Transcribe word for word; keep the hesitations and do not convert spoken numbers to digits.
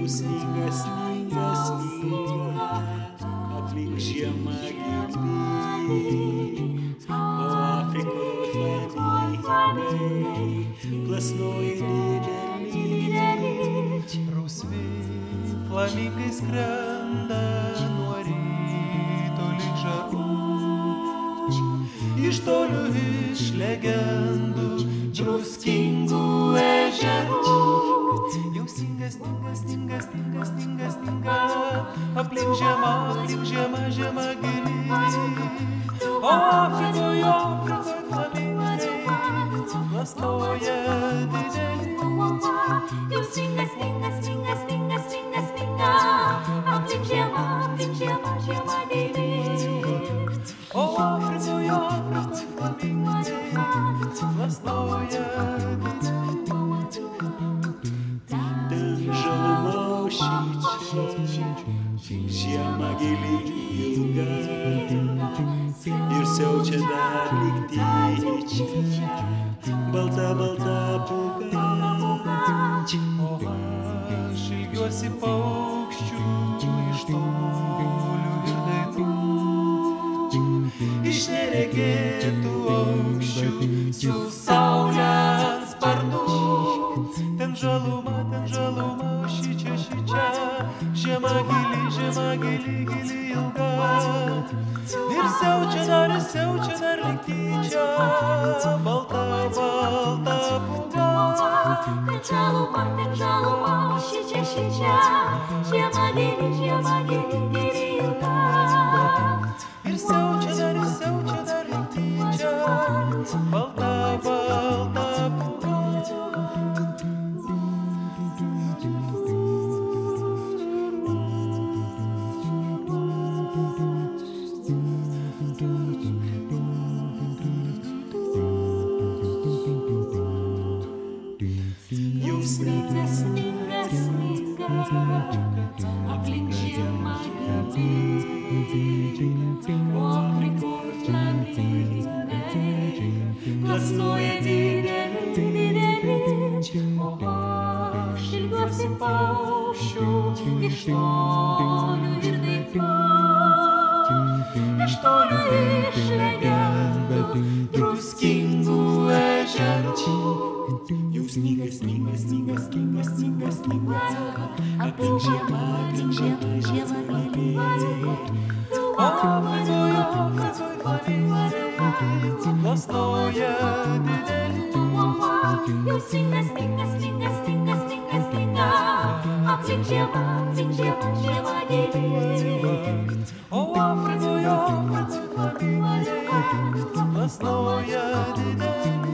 sninga, sninga, sninga, aplink žiemą gili, o Afrikos flamingai plasnoja dideli. Rausvi flamingai skrenda nuo ryto lig žarų, iš tolių iš legendų druskingų ežerų. Jau sninga, sninga, sninga, sninga, sninga, sninga, aplink žiema, aplink žiema, žiema gili. O Afrikoj, Afrikoj flamingai plasnoja dideli. Jau sninga, sninga, sninga, sninga, sninga, sninga, aplink žiema, aplink žiema, žiema gili. O Afrikoj, Afrikoj flamingai plasnoja dideli. Žiema gili ilga ir siaučia dar lyg tyčia, balta, balta pūga. O aš ilgiuosi paukščių iš tolių ir dainų, iš neregėtų aukščių su saule ant sparnų. Ten žaluma, ten žaluma, šičia, šičia, žiema gili, žiema gili, gili ilga. Ir siaučia dar, ir siaučia dar lyg tyčia, balta, balta pūga. Ten žaluma, ten žaluma, šičia, šičia, žiema gili, žiema gili, gili ilga. Ir siaučia dar, ir siaučia dar lyg tyčia, balta, balta pūga. Jau sninga, sninga, sninga, aplink žiemą gili. O Afrikoj flamingai plasnoja dideli, dideli. O aš ilgiuosi paukščių iš tolių ir dainų, iš tolių iš legendų druskingų ežerų. Jau sninga, sninga, sninga, sninga, sninga, sninga, aplink žiemą, aplink žiemą, žiemą gili. O Afrikoj, Afrikoj flamingai plasnoja dideli. Jau sninga, sninga, sninga, sninga, sninga, sninga, aplink žiemą, aplink žiemą, žiemą gili. O Afrikoj, Afrikoj flamingai plasnoja dideli.